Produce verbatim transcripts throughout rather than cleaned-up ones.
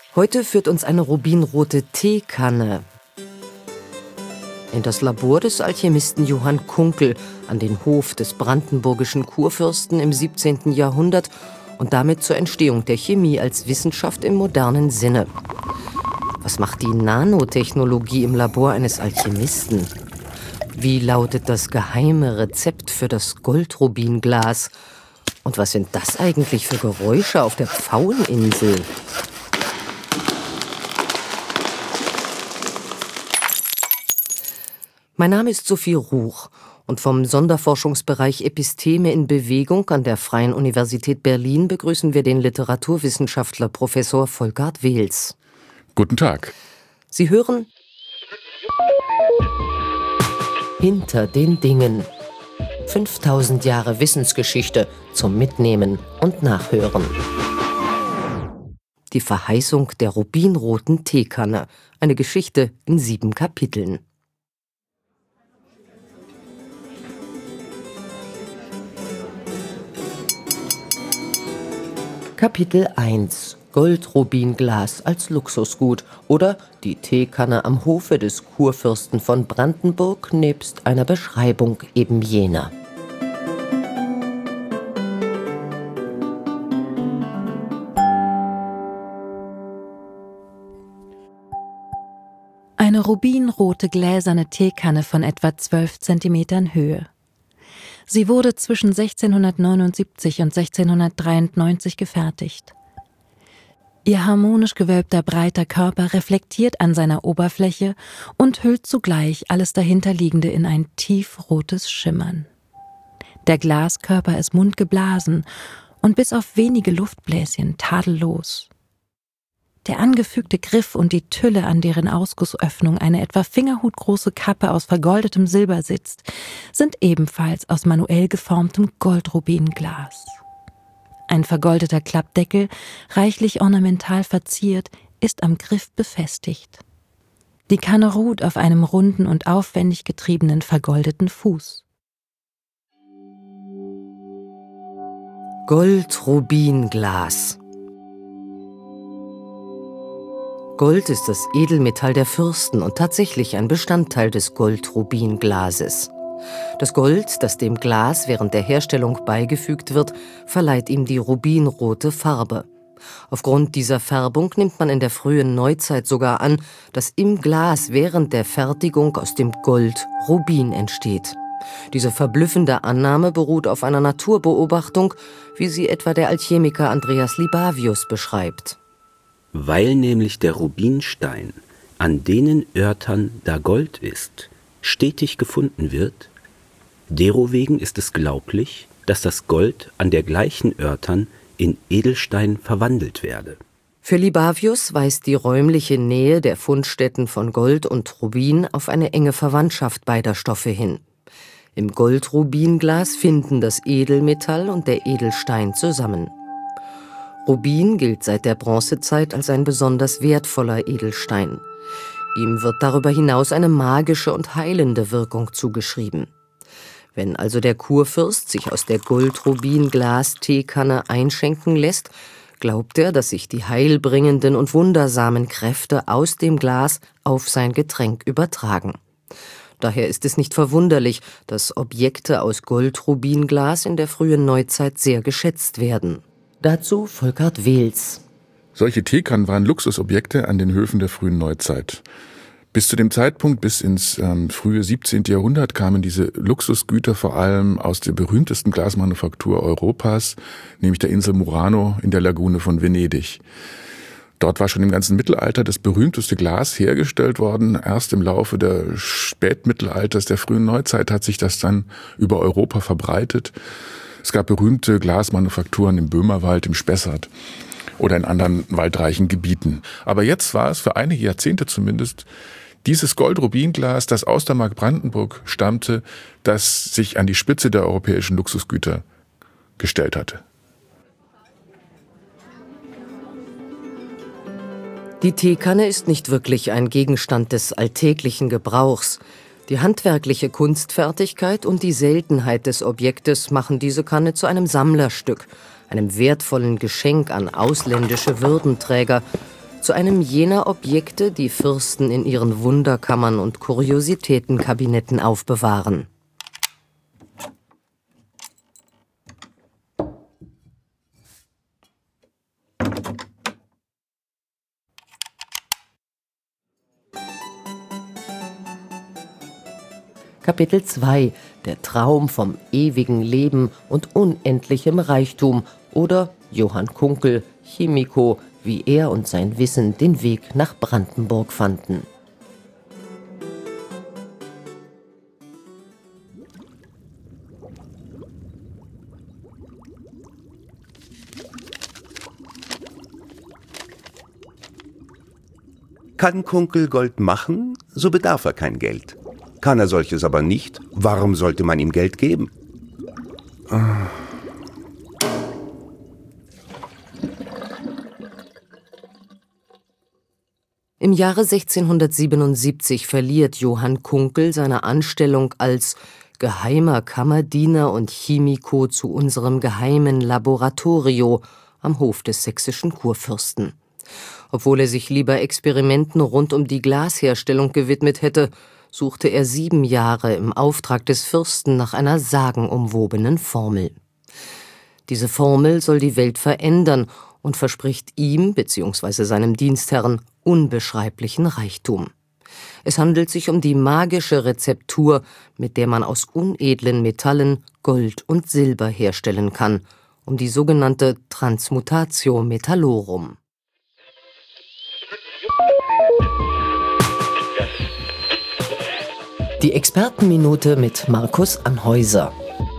Heute führt uns eine rubinrote Teekanne in das Labor des Alchemisten Johann Kunkel an den Hof des brandenburgischen Kurfürsten im siebzehnten Jahrhundert und damit zur Entstehung der Chemie als Wissenschaft im modernen Sinne. Was macht die Nanotechnologie im Labor eines Alchemisten? Wie lautet das geheime Rezept für das Goldrubinglas? Und was sind das eigentlich für Geräusche auf der Pfaueninsel? Mein Name ist Sophie Ruch und vom Sonderforschungsbereich Episteme in Bewegung an der Freien Universität Berlin begrüßen wir den Literaturwissenschaftler Professor Volkart Wels. Guten Tag. Sie hören Hinter den Dingen. fünftausend Jahre Wissensgeschichte zum Mitnehmen und Nachhören. Die Verheißung der rubinroten Teekanne. Eine Geschichte in sieben Kapiteln. Kapitel eins. Goldrubinglas als Luxusgut oder die Teekanne am Hofe des Kurfürsten von Brandenburg nebst einer Beschreibung eben jener. Eine rubinrote gläserne Teekanne von etwa zwölf Zentimetern Höhe. Sie wurde zwischen sechzehnhundertneunundsiebzig und sechzehnhundertdreiundneunzig gefertigt. Ihr harmonisch gewölbter breiter Körper reflektiert an seiner Oberfläche und hüllt zugleich alles Dahinterliegende in ein tiefrotes Schimmern. Der Glaskörper ist mundgeblasen und bis auf wenige Luftbläschen tadellos. Der angefügte Griff und die Tülle, an deren Ausgussöffnung eine etwa fingerhutgroße Kappe aus vergoldetem Silber sitzt, sind ebenfalls aus manuell geformtem Goldrubinglas. Ein vergoldeter Klappdeckel, reichlich ornamental verziert, ist am Griff befestigt. Die Kanne ruht auf einem runden und aufwendig getriebenen vergoldeten Fuß. Goldrubinglas. Gold ist das Edelmetall der Fürsten und tatsächlich ein Bestandteil des Goldrubinglases. Das Gold, das dem Glas während der Herstellung beigefügt wird, verleiht ihm die rubinrote Farbe. Aufgrund dieser Färbung nimmt man in der frühen Neuzeit sogar an, dass im Glas während der Fertigung aus dem Gold Rubin entsteht. Diese verblüffende Annahme beruht auf einer Naturbeobachtung, wie sie etwa der Alchemiker Andreas Libavius beschreibt. Weil nämlich der Rubinstein an denen Örtern, da Gold ist, stetig gefunden wird, derowegen ist es glaublich, dass das Gold an der gleichen Örtern in Edelstein verwandelt werde. Für Libavius weist die räumliche Nähe der Fundstätten von Gold und Rubin auf eine enge Verwandtschaft beider Stoffe hin. Im Goldrubinglas finden das Edelmetall und der Edelstein zusammen. Rubin gilt seit der Bronzezeit als ein besonders wertvoller Edelstein. Ihm wird darüber hinaus eine magische und heilende Wirkung zugeschrieben. Wenn also der Kurfürst sich aus der Goldrubinglas-Teekanne einschenken lässt, glaubt er, dass sich die heilbringenden und wundersamen Kräfte aus dem Glas auf sein Getränk übertragen. Daher ist es nicht verwunderlich, dass Objekte aus Goldrubinglas in der frühen Neuzeit sehr geschätzt werden. Dazu Volkart Wels. Solche Teekannen waren Luxusobjekte an den Höfen der frühen Neuzeit. Bis zu dem Zeitpunkt, bis ins ähm, frühe siebzehnte Jahrhundert, kamen diese Luxusgüter vor allem aus der berühmtesten Glasmanufaktur Europas, nämlich der Insel Murano in der Lagune von Venedig. Dort war schon im ganzen Mittelalter das berühmteste Glas hergestellt worden. Erst im Laufe des Spätmittelalters, der frühen Neuzeit, hat sich das dann über Europa verbreitet. Es gab berühmte Glasmanufakturen im Böhmerwald, im Spessart oder in anderen waldreichen Gebieten. Aber jetzt war es für einige Jahrzehnte zumindest dieses Goldrubinglas, das aus der Mark Brandenburg stammte, das sich an die Spitze der europäischen Luxusgüter gestellt hatte. Die Teekanne ist nicht wirklich ein Gegenstand des alltäglichen Gebrauchs. Die handwerkliche Kunstfertigkeit und die Seltenheit des Objektes machen diese Kanne zu einem Sammlerstück, einem wertvollen Geschenk an ausländische Würdenträger, zu einem jener Objekte, die Fürsten in ihren Wunderkammern und Kuriositätenkabinetten aufbewahren. Kapitel zwei: Der Traum vom ewigen Leben und unendlichem Reichtum oder Johann Kunkel, Chemico, wie er und sein Wissen den Weg nach Brandenburg fanden. Kann Kunkel Gold machen, so bedarf er kein Geld. Kann er solches aber nicht, warum sollte man ihm Geld geben? Im Jahre sechzehnhundertsiebenundsiebzig verliert Johann Kunkel seine Anstellung als geheimer Kammerdiener und Chemico zu unserem geheimen Laboratorio am Hof des sächsischen Kurfürsten. Obwohl er sich lieber Experimenten rund um die Glasherstellung gewidmet hätte, suchte er sieben Jahre im Auftrag des Fürsten nach einer sagenumwobenen Formel. Diese Formel soll die Welt verändern und verspricht ihm bzw. seinem Dienstherren unbeschreiblichen Reichtum. Es handelt sich um die magische Rezeptur, mit der man aus unedlen Metallen Gold und Silber herstellen kann, um die sogenannte Transmutatio Metallorum. Die Expertenminute mit Markus Anhäuser.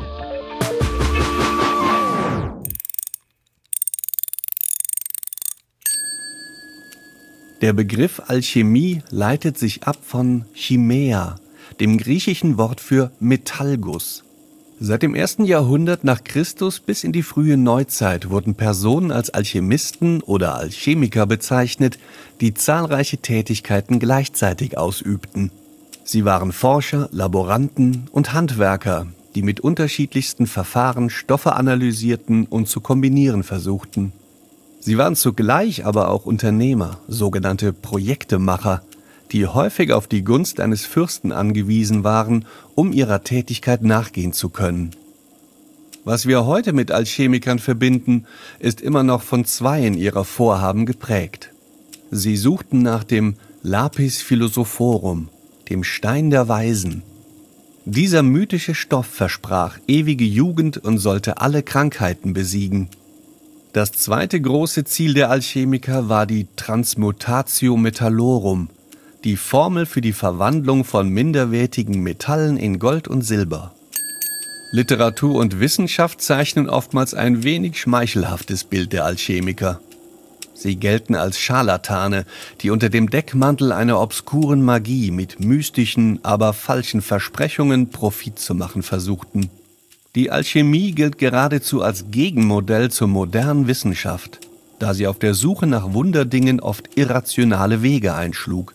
Der Begriff Alchemie leitet sich ab von Chimäa, dem griechischen Wort für Metallguss. Seit dem ersten Jahrhundert nach Christus bis in die frühe Neuzeit wurden Personen als Alchemisten oder Alchemiker bezeichnet, die zahlreiche Tätigkeiten gleichzeitig ausübten. Sie waren Forscher, Laboranten und Handwerker, die mit unterschiedlichsten Verfahren Stoffe analysierten und zu kombinieren versuchten. Sie waren zugleich aber auch Unternehmer, sogenannte Projektemacher, die häufig auf die Gunst eines Fürsten angewiesen waren, um ihrer Tätigkeit nachgehen zu können. Was wir heute mit Alchemikern verbinden, ist immer noch von zweien ihrer Vorhaben geprägt. Sie suchten nach dem Lapis Philosophorum, dem Stein der Weisen. Dieser mythische Stoff versprach ewige Jugend und sollte alle Krankheiten besiegen. Das zweite große Ziel der Alchemiker war die Transmutatio Metallorum, die Formel für die Verwandlung von minderwertigen Metallen in Gold und Silber. Literatur und Wissenschaft zeichnen oftmals ein wenig schmeichelhaftes Bild der Alchemiker. Sie gelten als Scharlatane, die unter dem Deckmantel einer obskuren Magie mit mystischen, aber falschen Versprechungen Profit zu machen versuchten. Die Alchemie gilt geradezu als Gegenmodell zur modernen Wissenschaft, da sie auf der Suche nach Wunderdingen oft irrationale Wege einschlug.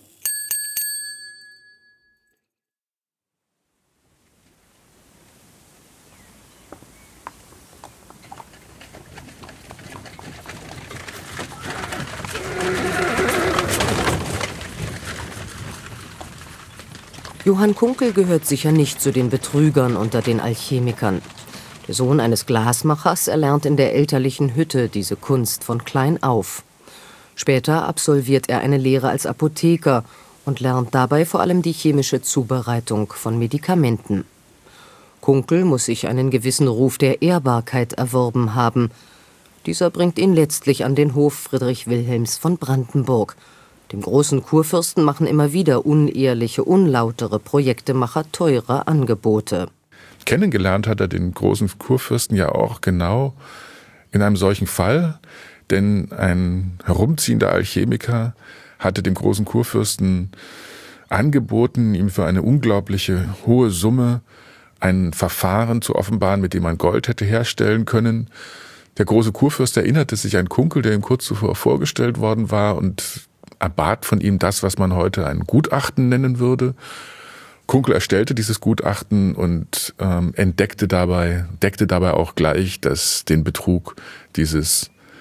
Johann Kunkel gehört sicher nicht zu den Betrügern unter den Alchemikern. Der Sohn eines Glasmachers erlernt in der elterlichen Hütte diese Kunst von klein auf. Später absolviert er eine Lehre als Apotheker und lernt dabei vor allem die chemische Zubereitung von Medikamenten. Kunkel muss sich einen gewissen Ruf der Ehrbarkeit erworben haben. Dieser bringt ihn letztlich an den Hof Friedrich Wilhelms von Brandenburg. Dem großen Kurfürsten machen immer wieder unehrliche, unlautere Projektemacher teure Angebote. Kennengelernt hat er den großen Kurfürsten ja auch genau in einem solchen Fall, denn ein herumziehender Alchemiker hatte dem großen Kurfürsten angeboten, ihm für eine unglaubliche hohe Summe ein Verfahren zu offenbaren, mit dem man Gold hätte herstellen können. Der große Kurfürst erinnerte sich an Kunkel, der ihm kurz zuvor vorgestellt worden war, und erbat von ihm das, was man heute ein Gutachten nennen würde. Kunkel erstellte dieses Gutachten und ähm, entdeckte dabei, deckte dabei auch gleich dass den Betrug dieses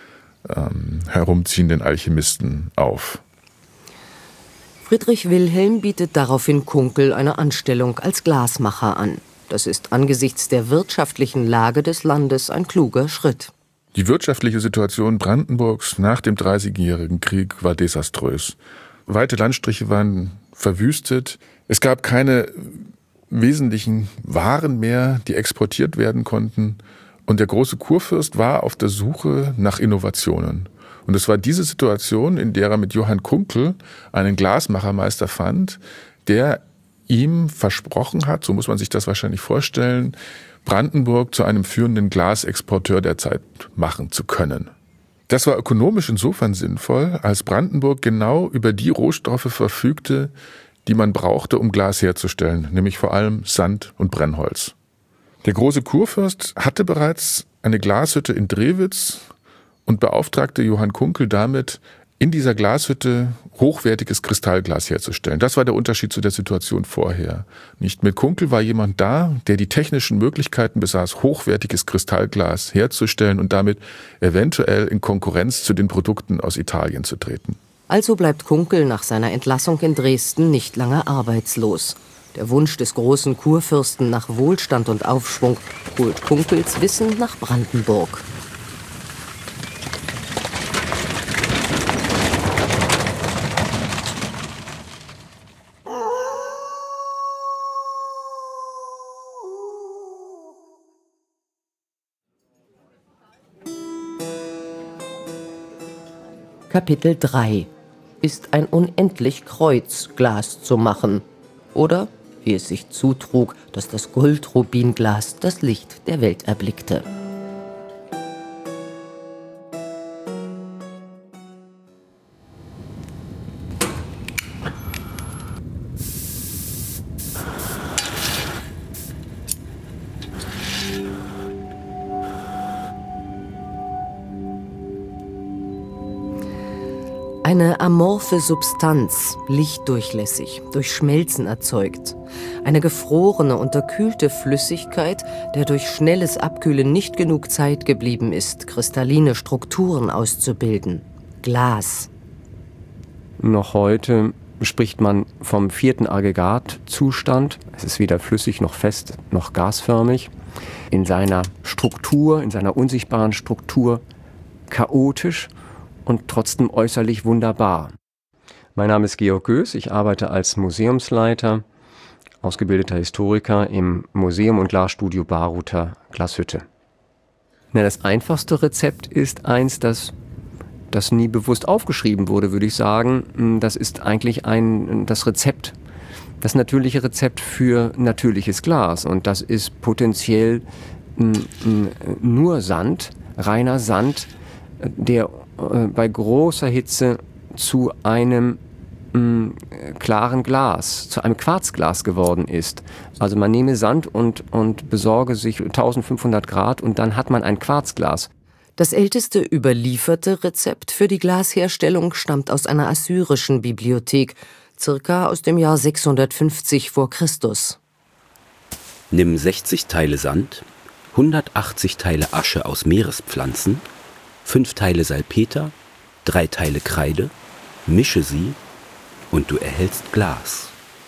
ähm, herumziehenden Alchemisten auf. Friedrich Wilhelm bietet daraufhin Kunkel eine Anstellung als Glasmacher an. Das ist angesichts der wirtschaftlichen Lage des Landes ein kluger Schritt. Die wirtschaftliche Situation Brandenburgs nach dem Dreißigjährigen Krieg war desaströs. Weite Landstriche waren verwüstet. Es gab keine wesentlichen Waren mehr, die exportiert werden konnten. Und der große Kurfürst war auf der Suche nach Innovationen. Und es war diese Situation, in der er mit Johann Kunkel einen Glasmachermeister fand, der ihm versprochen hat, so muss man sich das wahrscheinlich vorstellen, Brandenburg zu einem führenden Glasexporteur der Zeit machen zu können. Das war ökonomisch insofern sinnvoll, als Brandenburg genau über die Rohstoffe verfügte, die man brauchte, um Glas herzustellen, nämlich vor allem Sand und Brennholz. Der große Kurfürst hatte bereits eine Glashütte in Drewitz und beauftragte Johann Kunkel damit, in dieser Glashütte hochwertiges Kristallglas herzustellen. Das war der Unterschied zu der Situation vorher. Nicht mit Kunkel war jemand da, der die technischen Möglichkeiten besaß, hochwertiges Kristallglas herzustellen und damit eventuell in Konkurrenz zu den Produkten aus Italien zu treten. Also bleibt Kunkel nach seiner Entlassung in Dresden nicht lange arbeitslos. Der Wunsch des großen Kurfürsten nach Wohlstand und Aufschwung holt Kunkels Wissen nach Brandenburg. Kapitel drei. Ist ein unendlich Kreuz Glas zu machen? Oder, wie es sich zutrug, dass das Goldrubinglas das Licht der Welt erblickte. Eine amorphe Substanz, lichtdurchlässig, durch Schmelzen erzeugt. Eine gefrorene, unterkühlte Flüssigkeit, der durch schnelles Abkühlen nicht genug Zeit geblieben ist, kristalline Strukturen auszubilden. Glas. Noch heute spricht man vom vierten Aggregatzustand. Es ist weder flüssig noch fest noch gasförmig. In seiner Struktur, in seiner unsichtbaren Struktur chaotisch und trotzdem äußerlich wunderbar. Mein Name ist Georg Göß, ich arbeite als Museumsleiter, ausgebildeter Historiker im Museum und Glasstudio Baruther Glashütte. Na, das einfachste Rezept ist eins, das, das nie bewusst aufgeschrieben wurde, würde ich sagen. Das ist eigentlich ein, das Rezept, das natürliche Rezept für natürliches Glas. Und das ist potenziell n, n, nur Sand, reiner Sand, der bei großer Hitze zu einem mh, klaren Glas, zu einem Quarzglas geworden ist. Also man nehme Sand und, und besorge sich eintausendfünfhundert Grad und dann hat man ein Quarzglas. Das älteste überlieferte Rezept für die Glasherstellung stammt aus einer assyrischen Bibliothek, circa aus dem Jahr sechshundertfünfzig vor Christus. Nimm sechzig Teile Sand, hundertachtzig Teile Asche aus Meerespflanzen, fünf Teile Salpeter, drei Teile Kreide, mische sie und du erhältst Glas.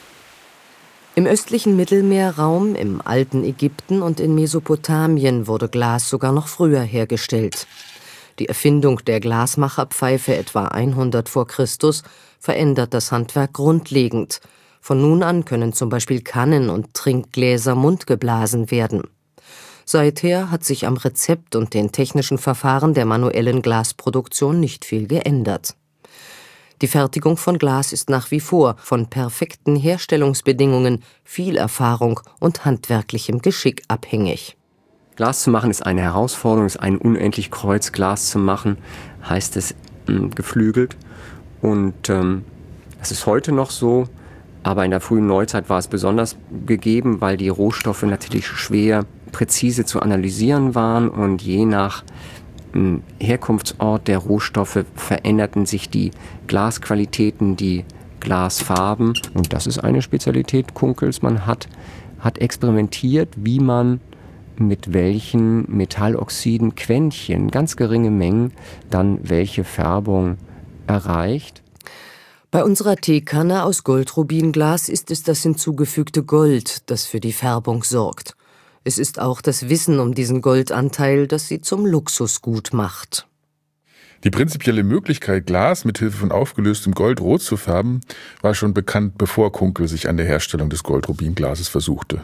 Im östlichen Mittelmeerraum, im alten Ägypten und in Mesopotamien wurde Glas sogar noch früher hergestellt. Die Erfindung der Glasmacherpfeife etwa hundert vor Christus verändert das Handwerk grundlegend. Von nun an können zum Beispiel Kannen und Trinkgläser mundgeblasen werden. Seither hat sich am Rezept und den technischen Verfahren der manuellen Glasproduktion nicht viel geändert. Die Fertigung von Glas ist nach wie vor von perfekten Herstellungsbedingungen, viel Erfahrung und handwerklichem Geschick abhängig. Glas zu machen ist eine Herausforderung, ist ein unendlich Kreuz. Glas zu machen heißt es mh, geflügelt. Und ähm, es ist heute noch so, aber in der frühen Neuzeit war es besonders gegeben, weil die Rohstoffe natürlich schwer präzise zu analysieren waren und je nach mh, Herkunftsort der Rohstoffe veränderten sich die Glasqualitäten, die Glasfarben. Und das ist eine Spezialität Kunkels. Man hat, hat experimentiert, wie man mit welchen Metalloxiden Quäntchen, ganz geringe Mengen, dann welche Färbung erreicht. Bei unserer Teekanne aus Goldrubinglas ist es das hinzugefügte Gold, das für die Färbung sorgt. Es ist auch das Wissen um diesen Goldanteil, das sie zum Luxusgut macht. Die prinzipielle Möglichkeit, Glas mit Hilfe von aufgelöstem Gold rot zu färben, war schon bekannt, bevor Kunkel sich an der Herstellung des Goldrubinglases versuchte.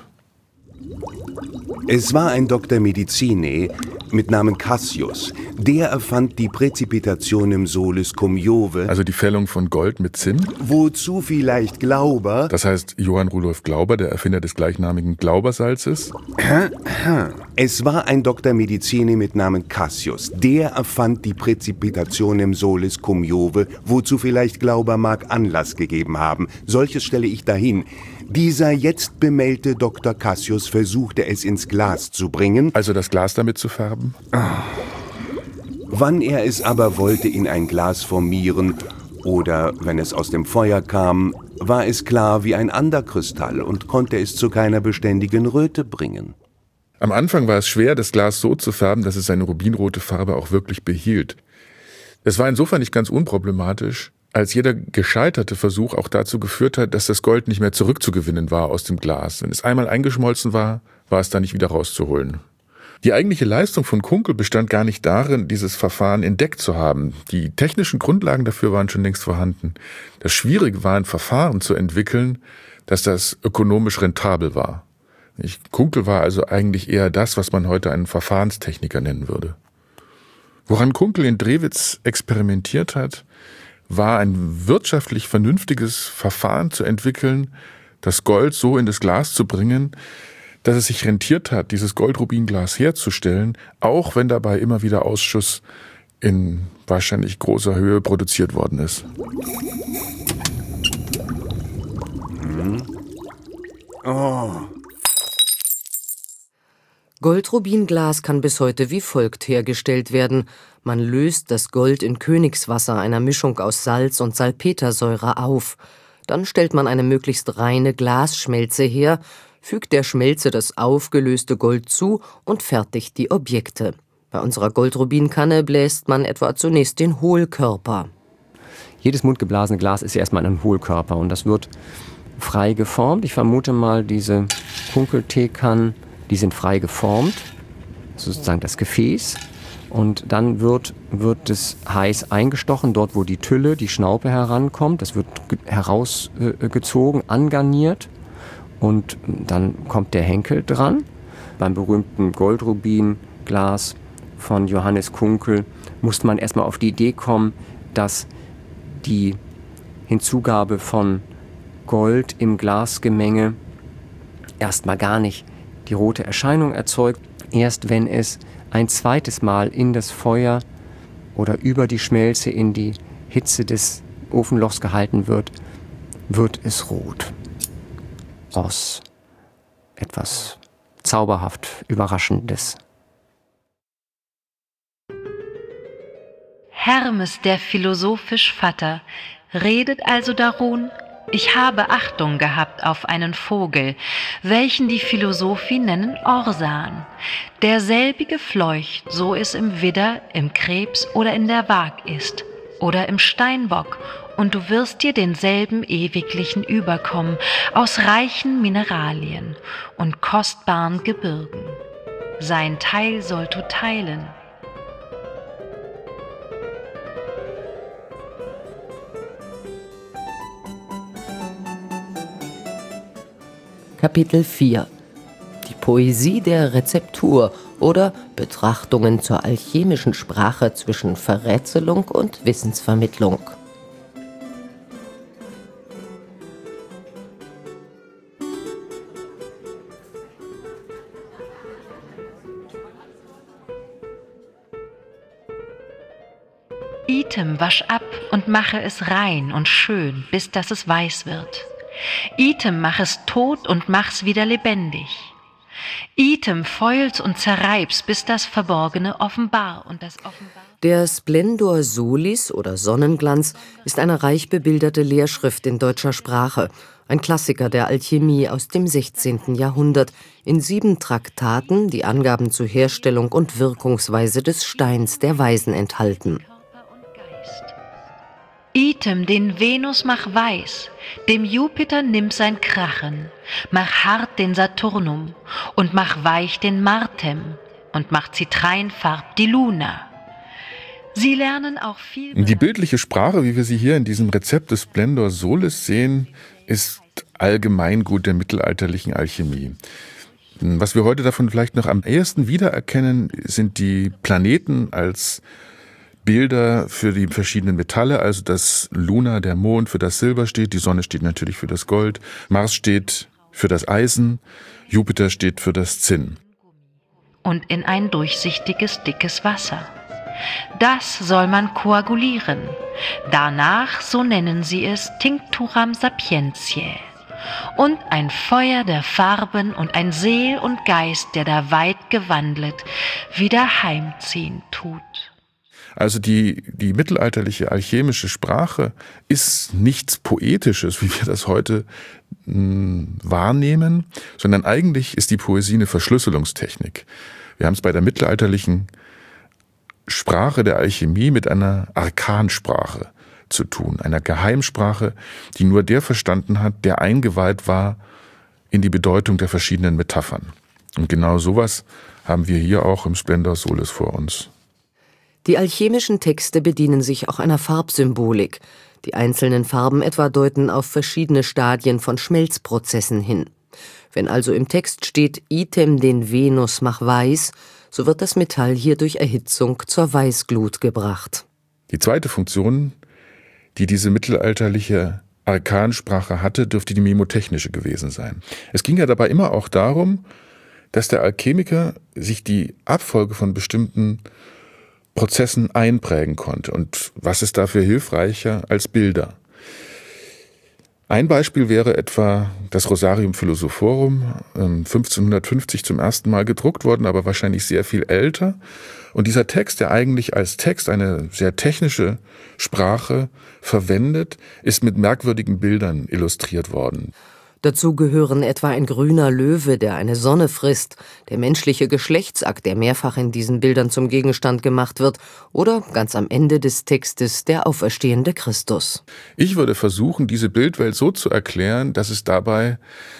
Es war ein Doktor Medicinae mit Namen Cassius. Der erfand die Präcipitationem solis cum Jove, also die Fällung von Gold mit Zinn. Wozu vielleicht Glauber, das heißt Johann Rudolf Glauber, der Erfinder des gleichnamigen Glaubersalzes. Es war ein Doktor Medicinae mit Namen Cassius. Der erfand die Präcipitationem solis cum Jove, wozu vielleicht Glauber mag Anlass gegeben haben. Solches stelle ich dahin. Dieser jetzt bemeldte Doktor Cassius versuchte es ins Glas zu bringen. Also das Glas damit zu färben? Wann er es aber wollte in ein Glas formieren oder wenn es aus dem Feuer kam, war es klar wie ein Anderkristall und konnte es zu keiner beständigen Röte bringen. Am Anfang war es schwer, das Glas so zu färben, dass es seine rubinrote Farbe auch wirklich behielt. Es war insofern nicht ganz unproblematisch, als jeder gescheiterte Versuch auch dazu geführt hat, dass das Gold nicht mehr zurückzugewinnen war aus dem Glas. Wenn es einmal eingeschmolzen war, war es dann nicht wieder rauszuholen. Die eigentliche Leistung von Kunkel bestand gar nicht darin, dieses Verfahren entdeckt zu haben. Die technischen Grundlagen dafür waren schon längst vorhanden. Das Schwierige war, ein Verfahren zu entwickeln, dass das ökonomisch rentabel war. Kunkel war also eigentlich eher das, was man heute einen Verfahrenstechniker nennen würde. Woran Kunkel in Drewitz experimentiert hat, war ein wirtschaftlich vernünftiges Verfahren zu entwickeln, das Gold so in das Glas zu bringen, dass es sich rentiert hat, dieses Goldrubinglas herzustellen, auch wenn dabei immer wieder Ausschuss in wahrscheinlich großer Höhe produziert worden ist. Mhm. Oh. Goldrubinglas kann bis heute wie folgt hergestellt werden. Man löst das Gold in Königswasser, einer Mischung aus Salz und Salpetersäure, auf. Dann stellt man eine möglichst reine Glasschmelze her, fügt der Schmelze das aufgelöste Gold zu und fertigt die Objekte. Bei unserer Goldrubinkanne bläst man etwa zunächst den Hohlkörper. Jedes mundgeblasene Glas ist erstmal ein Hohlkörper und das wird frei geformt. Ich vermute mal, diese Kunkel-Teekannen, die sind frei geformt, sozusagen das Gefäß. Und dann wird, wird es heiß eingestochen, dort wo die Tülle, die Schnaupe herankommt. Das wird herausgezogen, angarniert und dann kommt der Henkel dran. Beim berühmten Goldrubinglas von Johannes Kunkel musste man erstmal auf die Idee kommen, dass die Hinzugabe von Gold im Glasgemenge erstmal gar nicht die rote Erscheinung erzeugt. Erst wenn es ein zweites Mal in das Feuer oder über die Schmelze in die Hitze des Ofenlochs gehalten wird, wird es rot. Aus etwas zauberhaft Überraschendes. Hermes, der philosophisch Vatter, redet also darun: Ich habe Achtung gehabt auf einen Vogel, welchen die Philosophie nennen Orsan. Derselbige fleucht, so es im Widder, im Krebs oder in der Waag ist, oder im Steinbock, und du wirst dir denselben ewiglichen überkommen, aus reichen Mineralien und kostbaren Gebirgen. Sein Teil sollt du teilen. Kapitel vier. Die Poesie der Rezeptur oder Betrachtungen zur alchemischen Sprache zwischen Verrätselung und Wissensvermittlung. Item, wasch ab und mache es rein und schön, bis dass es weiß wird. Item, mach es tot und mach's wieder lebendig. Item, feul's und zerreib's, bis das Verborgene offenbar und das offenbar Der Splendor Solis oder Sonnenglanz ist eine reich bebilderte Lehrschrift in deutscher Sprache, ein Klassiker der Alchemie aus dem sechzehnten Jahrhundert, in sieben Traktaten, die Angaben zur Herstellung und Wirkungsweise des Steins der Weisen enthalten. Item den Venus mach weiß, dem Jupiter nimm sein Krachen, mach hart den Saturnum und mach weich den Martem und mach zitreinfarb die Luna. Sie lernen auch viel. Die bildliche Sprache, wie wir sie hier in diesem Rezept des Splendor Solis sehen, ist Allgemeingut der mittelalterlichen Alchemie. Was wir heute davon vielleicht noch am ehesten wiedererkennen, sind die Planeten als Bilder für die verschiedenen Metalle, also dass Luna, der Mond, für das Silber steht, die Sonne steht natürlich für das Gold, Mars steht für das Eisen, Jupiter steht für das Zinn. Und in ein durchsichtiges, dickes Wasser. Das soll man koagulieren. Danach, so nennen sie es, Tincturam sapientiae. Und ein Feuer der Farben und ein Seel und Geist, der da weit gewandelt, wieder heimziehen tut. Also die, die mittelalterliche alchemische Sprache ist nichts Poetisches, wie wir das heute mh, wahrnehmen, sondern eigentlich ist die Poesie eine Verschlüsselungstechnik. Wir haben es bei der mittelalterlichen Sprache der Alchemie mit einer Arkansprache zu tun, einer Geheimsprache, die nur der verstanden hat, der eingeweiht war in die Bedeutung der verschiedenen Metaphern. Und genau sowas haben wir hier auch im Splendor Solis vor uns. Die alchemischen Texte bedienen sich auch einer Farbsymbolik. Die einzelnen Farben etwa deuten auf verschiedene Stadien von Schmelzprozessen hin. Wenn also im Text steht, Item den Venus mach weiß, so wird das Metall hier durch Erhitzung zur Weißglut gebracht. Die zweite Funktion, die diese mittelalterliche Arkansprache hatte, dürfte die memotechnische gewesen sein. Es ging ja dabei immer auch darum, dass der Alchemiker sich die Abfolge von bestimmten Prozessen einprägen konnte. Und was ist dafür hilfreicher als Bilder? Ein Beispiel wäre etwa das Rosarium Philosophorum, fünfzehnhundertfünfzig zum ersten Mal gedruckt worden, aber wahrscheinlich sehr viel älter. Und dieser Text, der eigentlich als Text eine sehr technische Sprache verwendet, ist mit merkwürdigen Bildern illustriert worden. Dazu gehören etwa ein grüner Löwe, der eine Sonne frisst, der menschliche Geschlechtsakt, der mehrfach in diesen Bildern zum Gegenstand gemacht wird, oder ganz am Ende des Textes der auferstehende Christus. Ich würde versuchen, diese Bildwelt so zu erklären, dass es dabei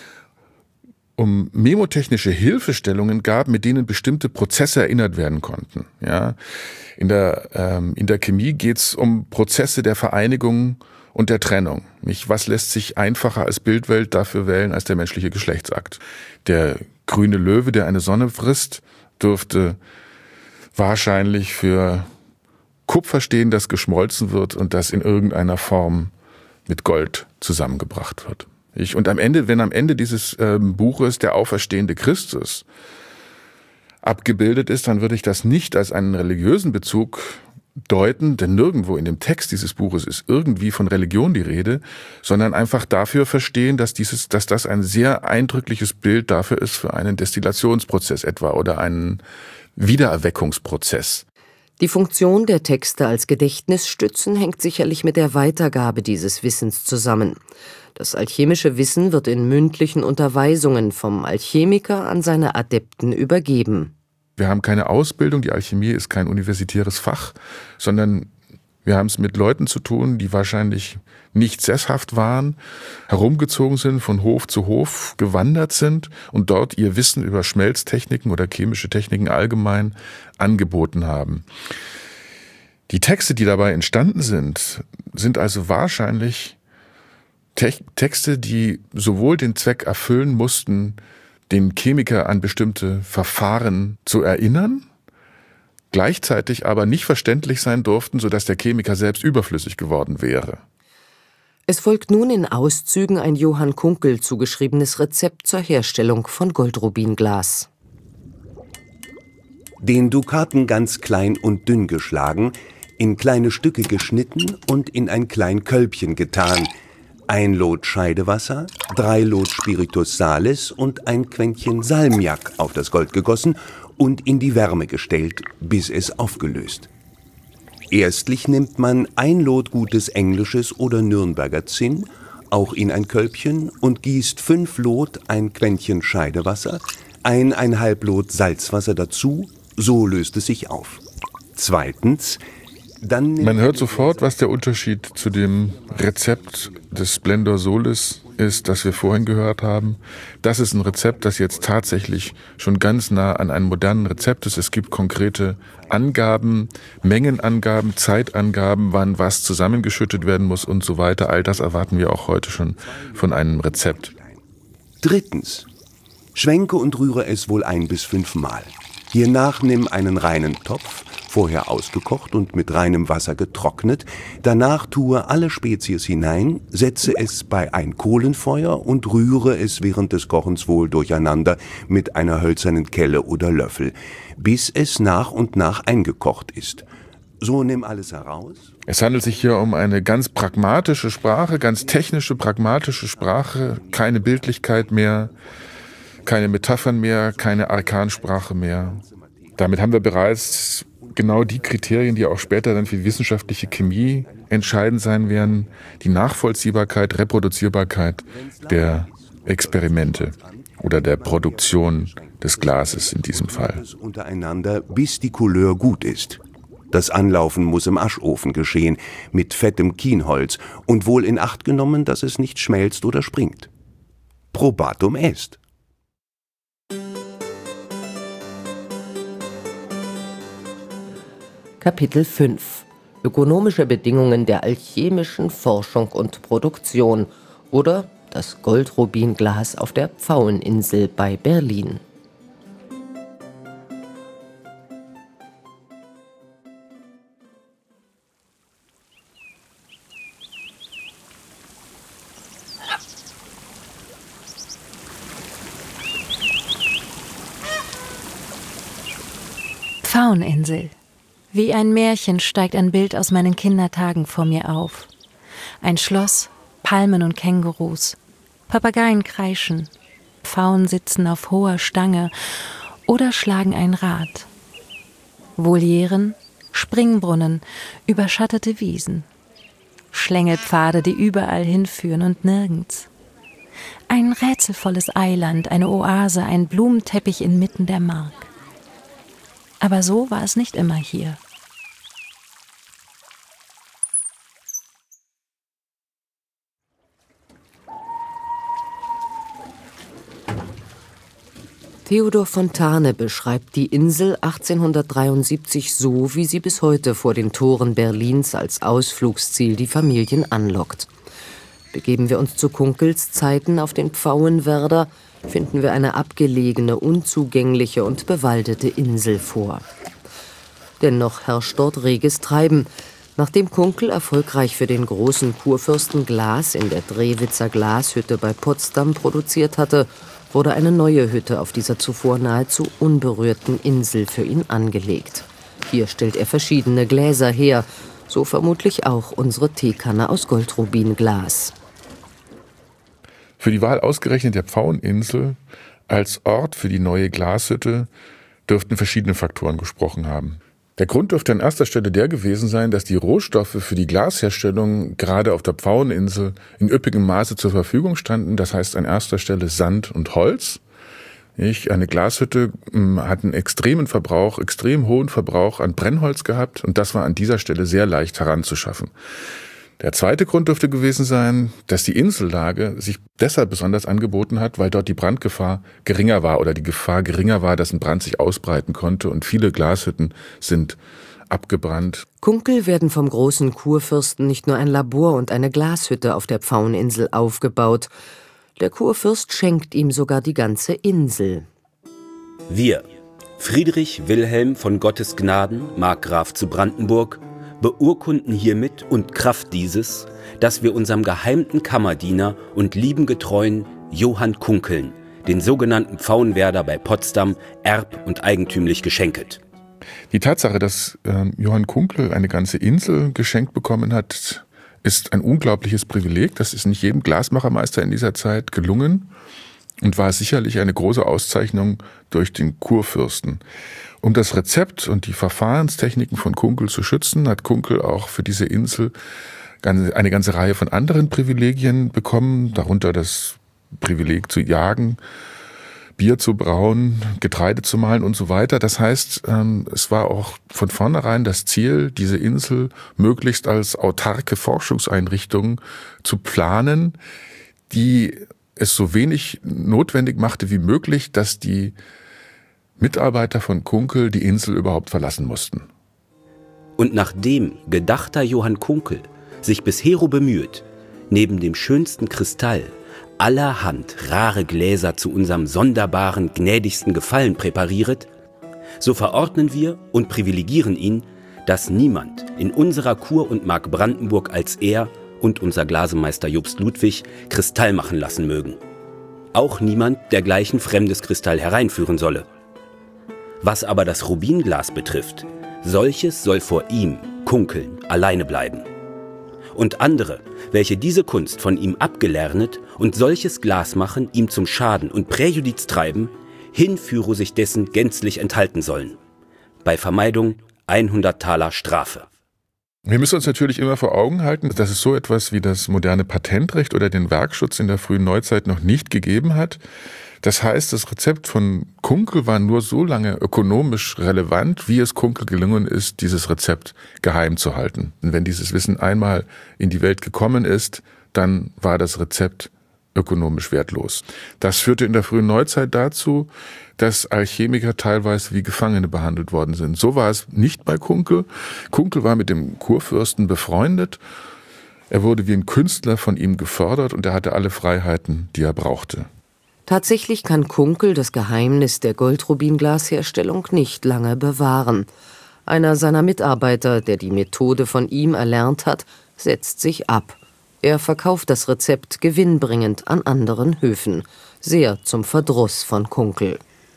um memotechnische Hilfestellungen gab, mit denen bestimmte Prozesse erinnert werden konnten. Ja, in der, ähm, in der Chemie geht es um Prozesse der Vereinigung und der Trennung. Nicht, was lässt sich einfacher als Bildwelt dafür wählen als der menschliche Geschlechtsakt? Der grüne Löwe, der eine Sonne frisst, dürfte wahrscheinlich für Kupfer stehen, das geschmolzen wird und das in irgendeiner Form mit Gold zusammengebracht wird. Ich, und am Ende, wenn am Ende dieses ähm, Buches der auferstehende Christus abgebildet ist, dann würde ich das nicht als einen religiösen Bezug deuten, denn nirgendwo in dem Text dieses Buches ist irgendwie von Religion die Rede, sondern einfach dafür verstehen, dass dieses, dass das ein sehr eindrückliches Bild dafür ist für einen Destillationsprozess etwa oder einen Wiedererweckungsprozess. Die Funktion der Texte als Gedächtnisstützen hängt sicherlich mit der Weitergabe dieses Wissens zusammen. Das alchemische Wissen wird in mündlichen Unterweisungen vom Alchemiker an seine Adepten übergeben. Wir haben keine Ausbildung, die Alchemie ist kein universitäres Fach, sondern wir haben es mit Leuten zu tun, die wahrscheinlich nicht sesshaft waren, herumgezogen sind, von Hof zu Hof gewandert sind und dort ihr Wissen über Schmelztechniken oder chemische Techniken allgemein angeboten haben. Die Texte, die dabei entstanden sind, sind also wahrscheinlich Te- Texte, die sowohl den Zweck erfüllen mussten, den Chemiker an bestimmte Verfahren zu erinnern, gleichzeitig aber nicht verständlich sein durften, sodass der Chemiker selbst überflüssig geworden wäre. Es folgt nun in Auszügen ein Johann Kunkel zugeschriebenes Rezept zur Herstellung von Goldrubinglas. Den Dukaten ganz klein und dünn geschlagen, in kleine Stücke geschnitten und in ein klein Kölbchen getan, ein Lot Scheidewasser, drei Lot Spiritus Salis und ein Quäntchen Salmiak auf das Gold gegossen und in die Wärme gestellt, bis es aufgelöst. Erstlich nimmt man ein Lot gutes englisches oder Nürnberger Zinn, auch in ein Kölbchen, und gießt fünf Lot ein Quäntchen Scheidewasser, eineinhalb Lot Salzwasser dazu, so löst es sich auf. Zweitens, dann... Man hört sofort, was der Unterschied zu dem Rezept des Splendor Solis ist, das wir vorhin gehört haben. Das ist ein Rezept, das jetzt tatsächlich schon ganz nah an einem modernen Rezept ist. Es gibt konkrete Angaben, Mengenangaben, Zeitangaben, wann was zusammengeschüttet werden muss und so weiter. All das erwarten wir auch heute schon von einem Rezept. Drittens, schwenke und rühre es wohl ein bis fünfmal. Hiernach nimm einen reinen Topf, vorher ausgekocht und mit reinem Wasser getrocknet. Danach tue alle Spezies hinein, setze es bei ein Kohlenfeuer und rühre es während des Kochens wohl durcheinander mit einer hölzernen Kelle oder Löffel, bis es nach und nach eingekocht ist. So nimm alles heraus. Es handelt sich hier um eine ganz pragmatische Sprache, ganz technische, pragmatische Sprache, keine Bildlichkeit mehr, keine Metaphern mehr, keine Arkansprache mehr. Damit haben wir bereits genau die Kriterien, die auch später dann für die wissenschaftliche Chemie entscheidend sein werden, die Nachvollziehbarkeit, Reproduzierbarkeit der Experimente oder der Produktion des Glases in diesem Fall. Untereinander, bis die Couleur gut ist. Das Anlaufen muss im Aschofen geschehen, mit fettem Kienholz und wohl in Acht genommen, dass es nicht schmelzt oder springt. Probatum est. Kapitel fünf. Ökonomische Bedingungen der alchemischen Forschung und Produktion oder das Goldrubinglas auf der Pfaueninsel bei Berlin. Pfaueninsel. Wie ein Märchen steigt ein Bild aus meinen Kindertagen vor mir auf. Ein Schloss, Palmen und Kängurus, Papageien kreischen, Pfauen sitzen auf hoher Stange oder schlagen ein Rad. Volieren, Springbrunnen, überschattete Wiesen, Schlängelpfade, die überall hinführen und nirgends. Ein rätselvolles Eiland, eine Oase, ein Blumenteppich inmitten der Mark. Aber so war es nicht immer hier. Theodor Fontane beschreibt die Insel achtzehnhundertdreiundsiebzig so, wie sie bis heute vor den Toren Berlins als Ausflugsziel die Familien anlockt. Begeben wir uns zu Kunkels Zeiten auf den Pfauenwerder, finden wir eine abgelegene, unzugängliche und bewaldete Insel vor. Dennoch herrscht dort reges Treiben. Nachdem Kunkel erfolgreich für den großen Kurfürsten Glas in der Drewitzer Glashütte bei Potsdam produziert hatte, wurde eine neue Hütte auf dieser zuvor nahezu unberührten Insel für ihn angelegt. Hier stellt er verschiedene Gläser her, so vermutlich auch unsere Teekanne aus Goldrubinglas. Für die Wahl ausgerechnet der Pfaueninsel als Ort für die neue Glashütte dürften verschiedene Faktoren gesprochen haben. Der Grund dürfte an erster Stelle der gewesen sein, dass die Rohstoffe für die Glasherstellung gerade auf der Pfaueninsel in üppigem Maße zur Verfügung standen. Das heißt an erster Stelle Sand und Holz. Eine Glashütte hat einen extremen Verbrauch, extrem hohen Verbrauch an Brennholz gehabt und das war an dieser Stelle sehr leicht heranzuschaffen. Der zweite Grund dürfte gewesen sein, dass die Insellage sich deshalb besonders angeboten hat, weil dort die Brandgefahr geringer war oder die Gefahr geringer war, dass ein Brand sich ausbreiten konnte und viele Glashütten sind abgebrannt. Kunkel werden vom großen Kurfürsten nicht nur ein Labor und eine Glashütte auf der Pfaueninsel aufgebaut. Der Kurfürst schenkt ihm sogar die ganze Insel. Wir, Friedrich Wilhelm von Gottes Gnaden, Markgraf zu Brandenburg, beurkunden hiermit und Kraft dieses, dass wir unserem geheimten Kammerdiener und lieben Getreuen Johann Kunkeln, den sogenannten Pfauenwerder bei Potsdam, erb- und eigentümlich geschenket. Die Tatsache, dass äh, Johann Kunkel eine ganze Insel geschenkt bekommen hat, ist ein unglaubliches Privileg. Das ist nicht jedem Glasmachermeister in dieser Zeit gelungen. und war sicherlich eine große Auszeichnung durch den Kurfürsten. Um das Rezept und die Verfahrenstechniken von Kunkel zu schützen, hat Kunkel auch für diese Insel eine ganze Reihe von anderen Privilegien bekommen, darunter das Privileg zu jagen, Bier zu brauen, Getreide zu mahlen und so weiter. Das heißt, es war auch von vornherein das Ziel, diese Insel möglichst als autarke Forschungseinrichtung zu planen, die es so wenig notwendig machte wie möglich, dass die Mitarbeiter von Kunkel die Insel überhaupt verlassen mussten. Und nachdem gedachter Johann Kunkel sich bishero bemüht, neben dem schönsten Kristall allerhand rare Gläser zu unserem sonderbaren, gnädigsten Gefallen präpariert, so verordnen wir und privilegieren ihn, dass niemand in unserer Kur und Mark Brandenburg als er und unser Glasemeister Jobst Ludwig Kristall machen lassen mögen. Auch niemand dergleichen fremdes Kristall hereinführen solle. Was aber das Rubinglas betrifft, solches soll vor ihm, Kunkeln, alleine bleiben. Und andere, welche diese Kunst von ihm abgelernet und solches Glas machen, ihm zum Schaden und Präjudiz treiben, hinführo sich dessen gänzlich enthalten sollen. Bei Vermeidung hundert Taler Strafe. Wir müssen uns natürlich immer vor Augen halten, dass es so etwas wie das moderne Patentrecht oder den Werkschutz in der frühen Neuzeit noch nicht gegeben hat. Das heißt, das Rezept von Kunkel war nur so lange ökonomisch relevant, wie es Kunkel gelungen ist, dieses Rezept geheim zu halten. Und wenn dieses Wissen einmal in die Welt gekommen ist, dann war das Rezept ökonomisch wertlos. Das führte in der frühen Neuzeit dazu, dass Alchemiker teilweise wie Gefangene behandelt worden sind. So war es nicht bei Kunkel. Kunkel war mit dem Kurfürsten befreundet. Er wurde wie ein Künstler von ihm gefördert und er hatte alle Freiheiten, die er brauchte. Tatsächlich kann Kunkel das Geheimnis der Goldrubinglasherstellung nicht lange bewahren. Einer seiner Mitarbeiter, der die Methode von ihm erlernt hat, setzt sich ab. Er verkauft das Rezept gewinnbringend an anderen Höfen, sehr zum Verdruss von Kunkel.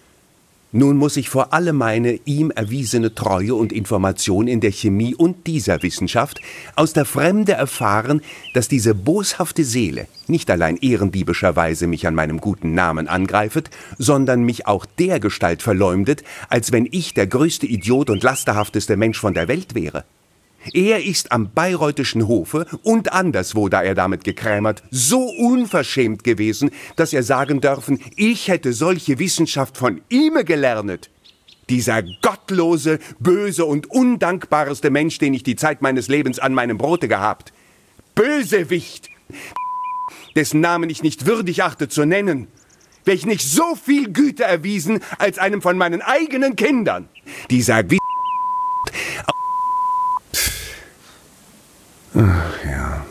Nun muss ich vor allem meine ihm erwiesene Treue und Information in der Chemie und dieser Wissenschaft aus der Fremde erfahren, dass diese boshafte Seele nicht allein ehrendiebischerweise mich an meinem guten Namen angreifet, sondern mich auch dergestalt verleumdet, als wenn ich der größte Idiot und lasterhafteste Mensch von der Welt wäre. Er ist am bayreutischen Hofe und anderswo, da er damit gekrämert, so unverschämt gewesen, dass er sagen dürfen, ich hätte solche Wissenschaft von ihm gelernet. Dieser gottlose, böse und undankbareste Mensch, den ich die Zeit meines Lebens an meinem Brote gehabt. Bösewicht, dessen Namen ich nicht würdig achte zu nennen, welchen ich so viel Güte erwiesen als einem von meinen eigenen Kindern. Dieser Wiss... Ach ja.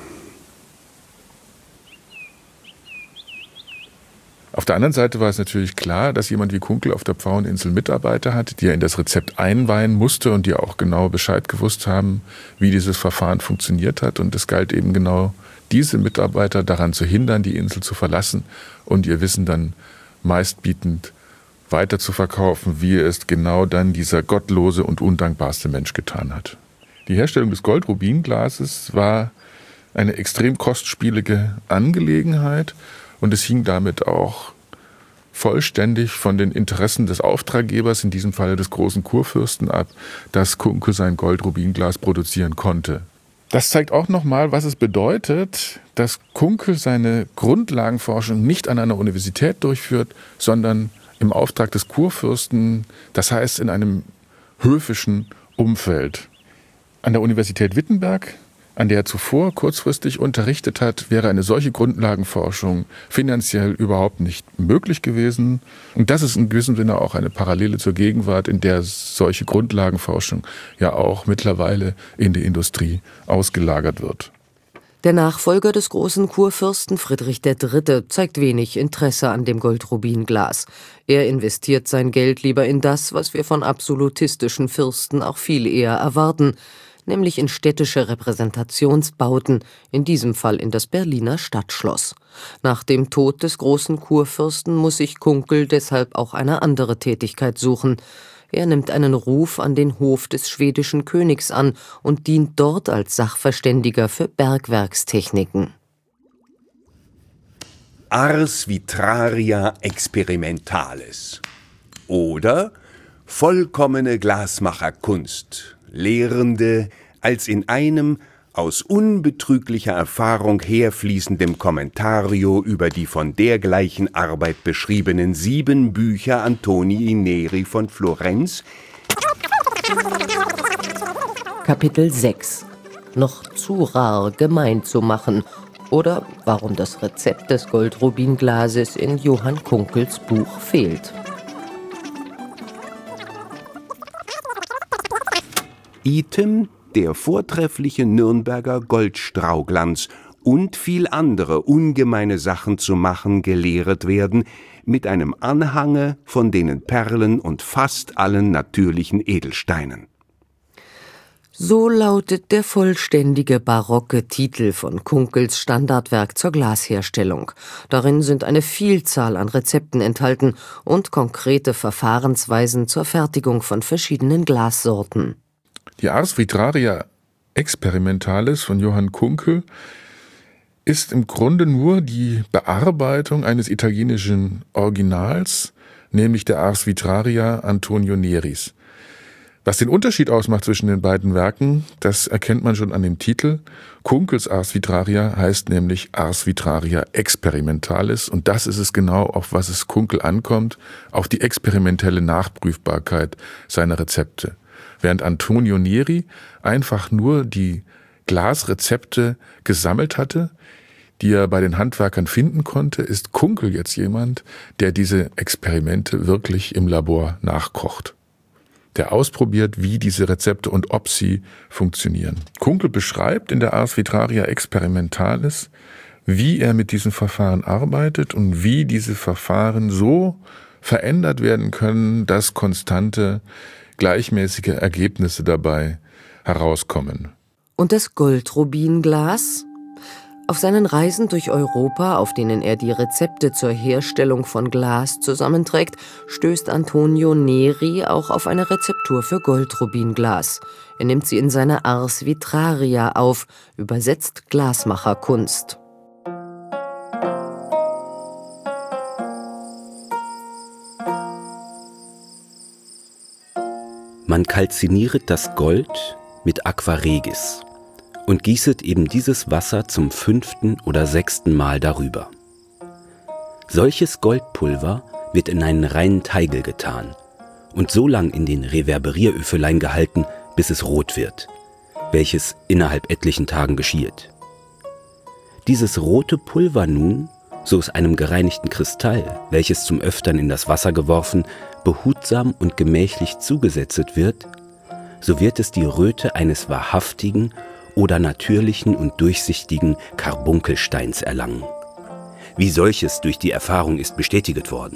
Auf der anderen Seite war es natürlich klar, dass jemand wie Kunkel auf der Pfaueninsel Mitarbeiter hat, die er in das Rezept einweihen musste und die auch genau Bescheid gewusst haben, wie dieses Verfahren funktioniert hat. Und es galt eben genau, diese Mitarbeiter daran zu hindern, die Insel zu verlassen und ihr Wissen dann meistbietend weiter zu verkaufen, wie es genau dann dieser gottlose und undankbarste Mensch getan hat. Die Herstellung des Goldrubinglases war eine extrem kostspielige Angelegenheit und es hing damit auch vollständig von den Interessen des Auftraggebers, in diesem Falle des großen Kurfürsten, ab, dass Kunkel sein Goldrubinglas produzieren konnte. Das zeigt auch nochmal, was es bedeutet, dass Kunkel seine Grundlagenforschung nicht an einer Universität durchführt, sondern im Auftrag des Kurfürsten, das heißt in einem höfischen Umfeld. An der Universität Wittenberg, an der er zuvor kurzfristig unterrichtet hat, wäre eine solche Grundlagenforschung finanziell überhaupt nicht möglich gewesen. Und das ist in gewissem Sinne auch eine Parallele zur Gegenwart, in der solche Grundlagenforschung ja auch mittlerweile in die Industrie ausgelagert wird. Der Nachfolger des großen Kurfürsten Friedrich der Dritte zeigt wenig Interesse an dem Goldrubinglas. Er investiert sein Geld lieber in das, was wir von absolutistischen Fürsten auch viel eher erwarten, nämlich in städtische Repräsentationsbauten, in diesem Fall in das Berliner Stadtschloss. Nach dem Tod des großen Kurfürsten muss sich Kunkel deshalb auch eine andere Tätigkeit suchen. Er nimmt einen Ruf an den Hof des schwedischen Königs an und dient dort als Sachverständiger für Bergwerkstechniken. Ars Vitraria Experimentalis oder vollkommene Glasmacherkunst, lehrende als in einem aus unbetrüglicher Erfahrung herfließendem Kommentario über die von dergleichen Arbeit beschriebenen sieben Bücher Antonii Neri von Florenz. Kapitel sechs. Noch zu rar gemein zu machen oder warum das Rezept des Goldrubinglases in Johann Kunkels Buch fehlt. Item der vortreffliche Nürnberger Goldstrauglanz und viel andere ungemeine Sachen zu machen gelehret werden, mit einem Anhange von denen Perlen und fast allen natürlichen Edelsteinen. So lautet der vollständige barocke Titel von Kunkels Standardwerk zur Glasherstellung. Darin sind eine Vielzahl an Rezepten enthalten und konkrete Verfahrensweisen zur Fertigung von verschiedenen Glassorten. Die Ars Vitraria Experimentalis von Johann Kunkel ist im Grunde nur die Bearbeitung eines italienischen Originals, nämlich der Ars Vitraria Antonio Neris. Was den Unterschied ausmacht zwischen den beiden Werken, das erkennt man schon an dem Titel. Kunkels Ars Vitraria heißt nämlich Ars Vitraria Experimentalis und das ist es genau, auf was es Kunkel ankommt, auf die experimentelle Nachprüfbarkeit seiner Rezepte. Während Antonio Neri einfach nur die Glasrezepte gesammelt hatte, die er bei den Handwerkern finden konnte, ist Kunkel jetzt jemand, der diese Experimente wirklich im Labor nachkocht. Der ausprobiert, wie diese Rezepte und ob sie funktionieren. Kunkel beschreibt in der Ars Vitraria Experimentalis, wie er mit diesen Verfahren arbeitet und wie diese Verfahren so verändert werden können, dass konstante gleichmäßige Ergebnisse dabei herauskommen. Und das Goldrubinglas? Auf seinen Reisen durch Europa, auf denen er die Rezepte zur Herstellung von Glas zusammenträgt, stößt Antonio Neri auch auf eine Rezeptur für Goldrubinglas. Er nimmt sie in seine Ars Vitraria auf, übersetzt Glasmacherkunst. Man kalzinieret das Gold mit Aqua Regis und gießet eben dieses Wasser zum fünften oder sechsten Mal darüber. Solches Goldpulver wird in einen reinen Teigel getan und so lang in den Reverberieröfelein gehalten, bis es rot wird, welches innerhalb etlichen Tagen geschieht. Dieses rote Pulver nun, so aus einem gereinigten Kristall, welches zum Öftern in das Wasser geworfen, behutsam und gemächlich zugesetzet wird, so wird es die Röte eines wahrhaftigen oder natürlichen und durchsichtigen Karbunkelsteins erlangen. Wie solches durch die Erfahrung ist bestätigt worden.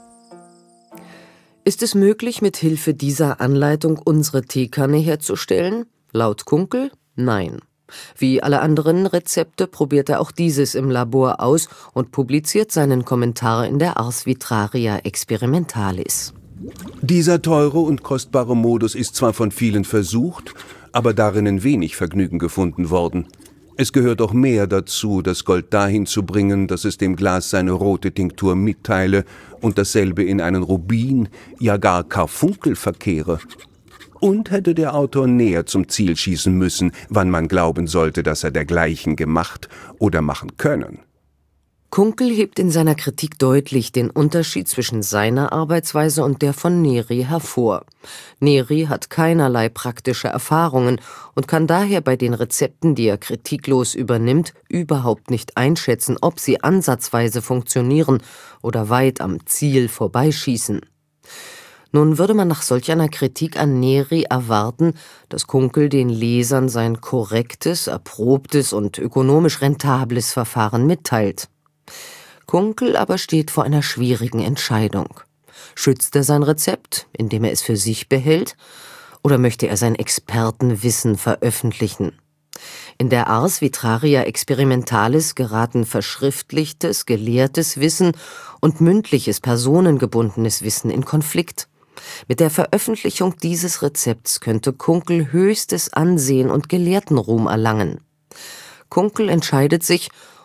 Ist es möglich, mit Hilfe dieser Anleitung unsere Teekanne herzustellen? Laut Kunkel, nein. Wie alle anderen Rezepte probiert er auch dieses im Labor aus und publiziert seinen Kommentar in der Ars Vitraria Experimentalis. Dieser teure und kostbare Modus ist zwar von vielen versucht, aber darinnen wenig Vergnügen gefunden worden. Es gehört auch mehr dazu, das Gold dahin zu bringen, dass es dem Glas seine rote Tinktur mitteile und dasselbe in einen Rubin, ja gar Karfunkel verkehre. Und hätte der Autor näher zum Ziel schießen müssen, wann man glauben sollte, dass er dergleichen gemacht oder machen können. Kunkel hebt in seiner Kritik deutlich den Unterschied zwischen seiner Arbeitsweise und der von Neri hervor. Neri hat keinerlei praktische Erfahrungen und kann daher bei den Rezepten, die er kritiklos übernimmt, überhaupt nicht einschätzen, ob sie ansatzweise funktionieren oder weit am Ziel vorbeischießen. Nun würde man nach solch einer Kritik an Neri erwarten, dass Kunkel den Lesern sein korrektes, erprobtes und ökonomisch rentables Verfahren mitteilt. Kunkel aber steht vor einer schwierigen Entscheidung. Schützt er sein Rezept, indem er es für sich behält, oder möchte er sein Expertenwissen veröffentlichen? In der Ars Vitraria Experimentalis geraten verschriftlichtes, gelehrtes Wissen und mündliches, personengebundenes Wissen in Konflikt. Mit der Veröffentlichung dieses Rezepts könnte Kunkel höchstes Ansehen und Gelehrtenruhm erlangen. Kunkel entscheidet sich,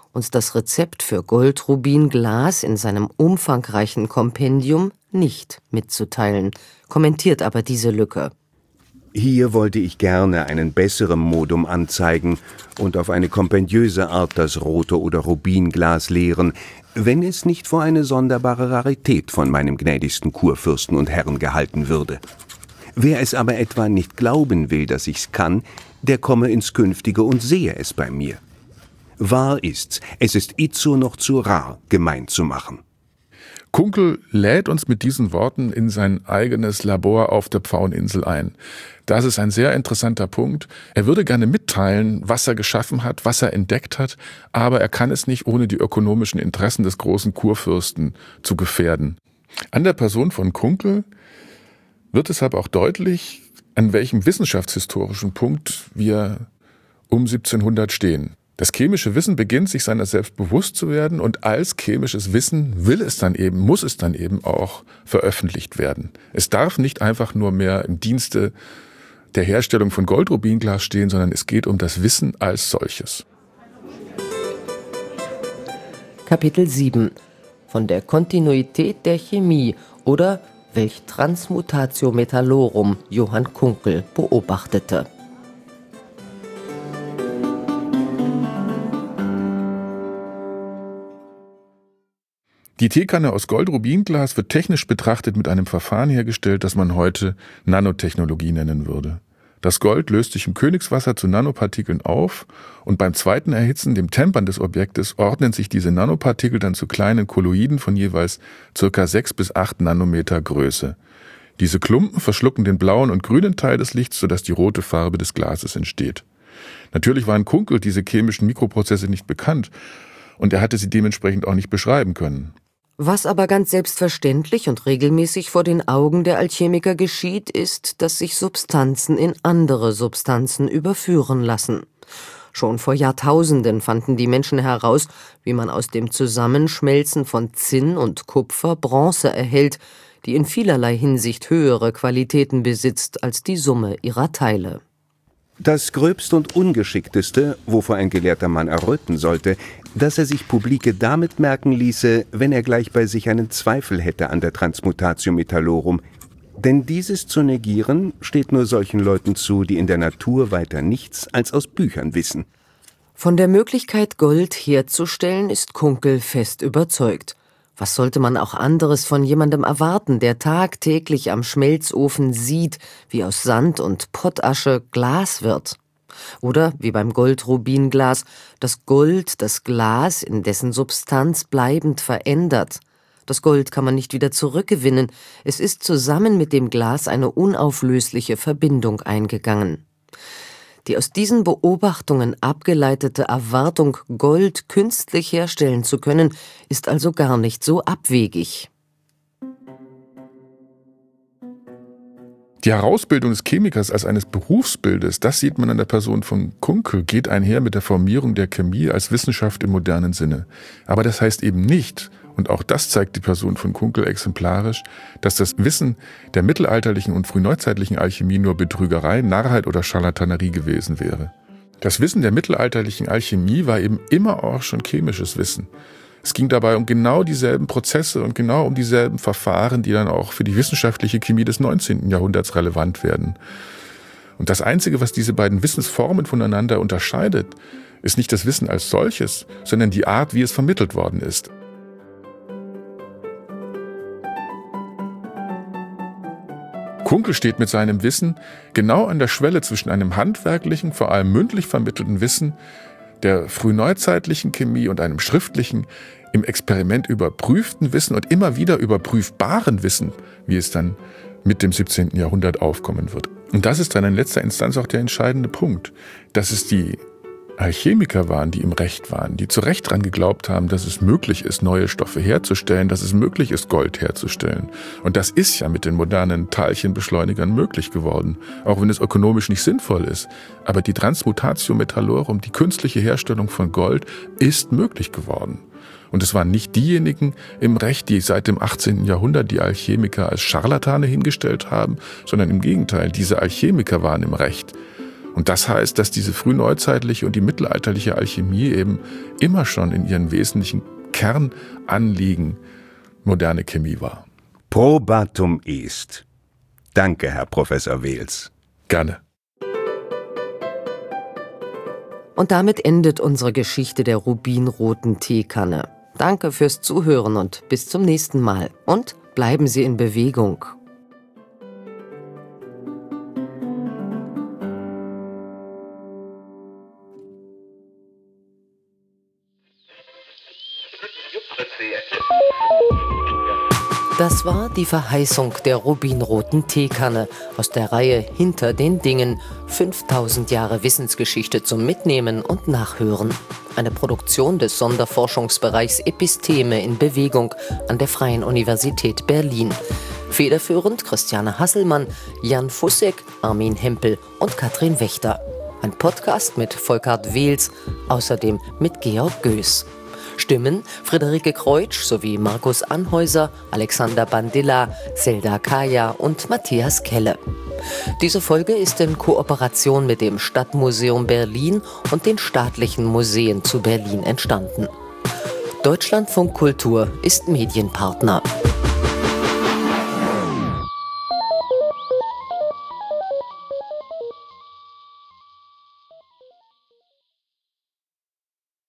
uns das Rezept für Goldrubinglas in seinem umfangreichen Kompendium nicht mitzuteilen, kommentiert aber diese Lücke. Hier wollte ich gerne einen besseren Modum anzeigen und auf eine kompendiöse Art das rote oder Rubinglas lehren, wenn es nicht für eine sonderbare Rarität von meinem gnädigsten Kurfürsten und Herrn gehalten würde. Wer es aber etwa nicht glauben will, dass ich's kann, der komme ins Künftige und sehe es bei mir. Wahr ist's, es ist itzo noch zu rar, gemein zu machen. Kunkel lädt uns mit diesen Worten in sein eigenes Labor auf der Pfaueninsel ein. Das ist ein sehr interessanter Punkt. Er würde gerne mitteilen, was er geschaffen hat, was er entdeckt hat, aber er kann es nicht, ohne die ökonomischen Interessen des großen Kurfürsten zu gefährden. An der Person von Kunkel wird deshalb auch deutlich, an welchem wissenschaftshistorischen Punkt wir um siebzehnhundert stehen. Das chemische Wissen beginnt, sich seiner selbst bewusst zu werden, und als chemisches Wissen will es dann eben, muss es dann eben auch veröffentlicht werden. Es darf nicht einfach nur mehr im Dienste der Herstellung von Goldrubinglas stehen, sondern es geht um das Wissen als solches. Kapitel sieben. Von der Kontinuität der Chemie oder welch Transmutatio Metallorum Johann Kunkel beobachtete. Die Teekanne aus Goldrubinglas wird technisch betrachtet mit einem Verfahren hergestellt, das man heute Nanotechnologie nennen würde. Das Gold löst sich im Königswasser zu Nanopartikeln auf und beim zweiten Erhitzen, dem Tempern des Objektes, ordnen sich diese Nanopartikel dann zu kleinen Kolloiden von jeweils ca. sechs bis acht Nanometer Größe. Diese Klumpen verschlucken den blauen und grünen Teil des Lichts, sodass die rote Farbe des Glases entsteht. Natürlich waren Kunkel diese chemischen Mikroprozesse nicht bekannt und er hatte sie dementsprechend auch nicht beschreiben können. Was aber ganz selbstverständlich und regelmäßig vor den Augen der Alchemiker geschieht, ist, dass sich Substanzen in andere Substanzen überführen lassen. Schon vor Jahrtausenden fanden die Menschen heraus, wie man aus dem Zusammenschmelzen von Zinn und Kupfer Bronze erhält, die in vielerlei Hinsicht höhere Qualitäten besitzt als die Summe ihrer Teile. Das Gröbste und Ungeschickteste, wovor ein gelehrter Mann erröten sollte, dass er sich publike damit merken ließe, wenn er gleich bei sich einen Zweifel hätte an der Transmutatio Metallorum. Denn dieses zu negieren, steht nur solchen Leuten zu, die in der Natur weiter nichts als aus Büchern wissen. Von der Möglichkeit, Gold herzustellen, ist Kunkel fest überzeugt. Was sollte man auch anderes von jemandem erwarten, der tagtäglich am Schmelzofen sieht, wie aus Sand und Pottasche Glas wird? Oder, wie beim Goldrubinglas, das Gold das Glas in dessen Substanz bleibend verändert. Das Gold kann man nicht wieder zurückgewinnen, es ist zusammen mit dem Glas eine unauflösliche Verbindung eingegangen. Die aus diesen Beobachtungen abgeleitete Erwartung, Gold künstlich herstellen zu können, ist also gar nicht so abwegig. Die Herausbildung des Chemikers als eines Berufsbildes, das sieht man an der Person von Kunkel, geht einher mit der Formierung der Chemie als Wissenschaft im modernen Sinne. Aber das heißt eben nicht, und auch das zeigt die Person von Kunkel exemplarisch, dass das Wissen der mittelalterlichen und frühneuzeitlichen Alchemie nur Betrügerei, Narrheit oder Scharlatanerie gewesen wäre. Das Wissen der mittelalterlichen Alchemie war eben immer auch schon chemisches Wissen. Es ging dabei um genau dieselben Prozesse und genau um dieselben Verfahren, die dann auch für die wissenschaftliche Chemie des neunzehnten Jahrhunderts relevant werden. Und das Einzige, was diese beiden Wissensformen voneinander unterscheidet, ist nicht das Wissen als solches, sondern die Art, wie es vermittelt worden ist. Kunkel steht mit seinem Wissen genau an der Schwelle zwischen einem handwerklichen, vor allem mündlich vermittelten Wissen der frühneuzeitlichen Chemie und einem schriftlichen, im Experiment überprüften Wissen und immer wieder überprüfbaren Wissen, wie es dann mit dem siebzehnten Jahrhundert aufkommen wird. Und das ist dann in letzter Instanz auch der entscheidende Punkt, dass es die Alchemiker waren, die im Recht waren, die zu Recht daran geglaubt haben, dass es möglich ist, neue Stoffe herzustellen, dass es möglich ist, Gold herzustellen. Und das ist ja mit den modernen Teilchenbeschleunigern möglich geworden, auch wenn es ökonomisch nicht sinnvoll ist. Aber die Transmutatio Metallorum, die künstliche Herstellung von Gold, ist möglich geworden. Und es waren nicht diejenigen im Recht, die seit dem achtzehnten Jahrhundert die Alchemiker als Scharlatane hingestellt haben, sondern im Gegenteil, diese Alchemiker waren im Recht. Und das heißt, dass diese frühneuzeitliche und die mittelalterliche Alchemie eben immer schon in ihren wesentlichen Kernanliegen moderne Chemie war. Probatum est. Danke, Herr Professor Wels. Gerne. Und damit endet unsere Geschichte der rubinroten Teekanne. Danke fürs Zuhören und bis zum nächsten Mal. Und bleiben Sie in Bewegung. Das war die Verheißung der rubinroten Teekanne aus der Reihe Hinter den Dingen. fünftausend Jahre Wissensgeschichte zum Mitnehmen und Nachhören. Eine Produktion des Sonderforschungsbereichs Episteme in Bewegung an der Freien Universität Berlin. Federführend Christiane Hasselmann, Jan Fussek, Armin Hempel und Katrin Wächter. Ein Podcast mit Volkart Wels, außerdem mit Georg Göß. Stimmen Friederike Kreutsch sowie Markus Anhäuser, Alexander Bandilla, Zelda Kaya und Matthias Kelle. Diese Folge ist in Kooperation mit dem Stadtmuseum Berlin und den staatlichen Museen zu Berlin entstanden. Deutschlandfunk Kultur ist Medienpartner.